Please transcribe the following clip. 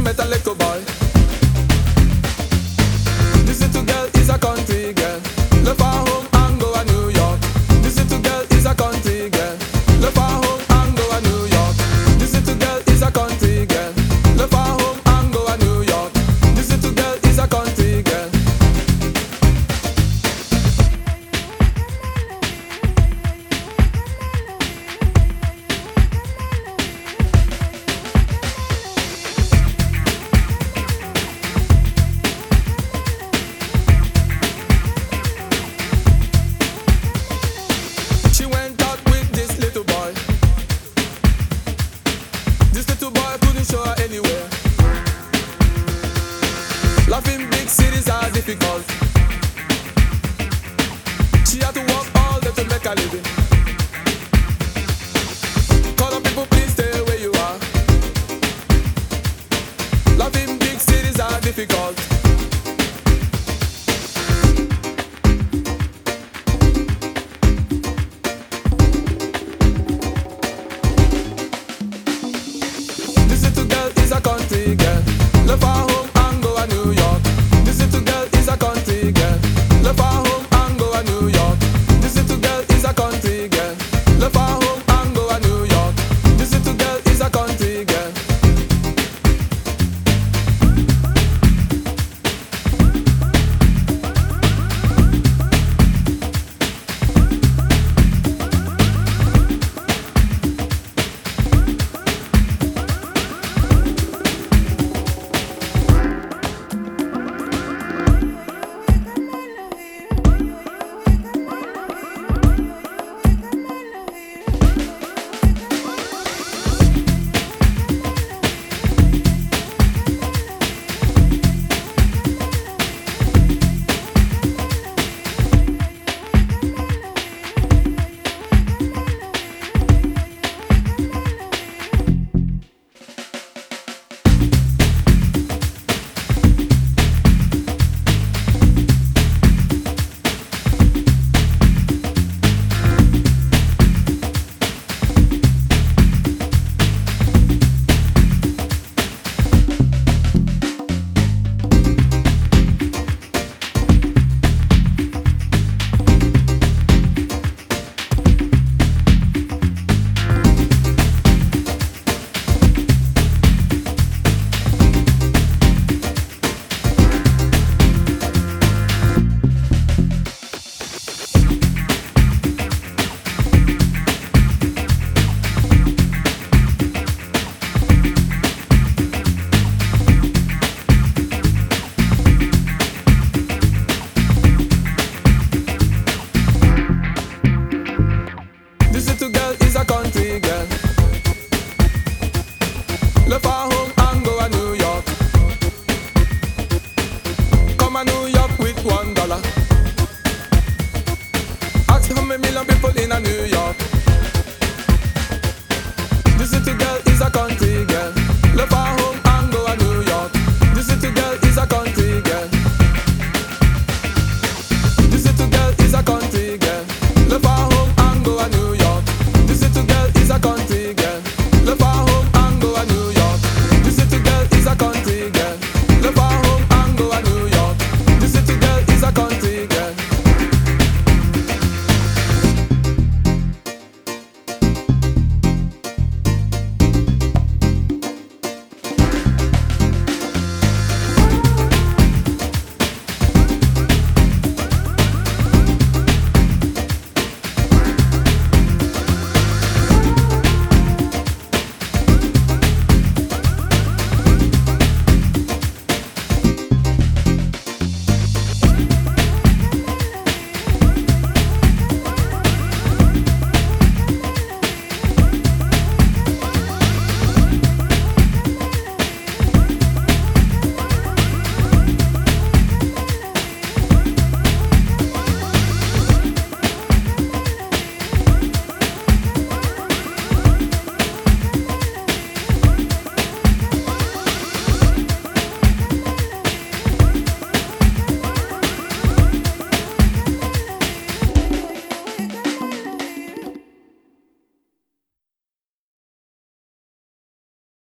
met a little boy. This little girl is a country girl. Left her home and go to New York. This little girl is a country girl. Left her home and go to New York. This little girl is a country girl. Left her home and go to New York. This little girl is a country girl. She went out with this little boy. This little boy couldn't show her anywhere. Life in big cities are difficult. She had to work all day to make a living. Call up people, please stay where you are. Life in big cities are difficult. This little girl is a country girl. Love her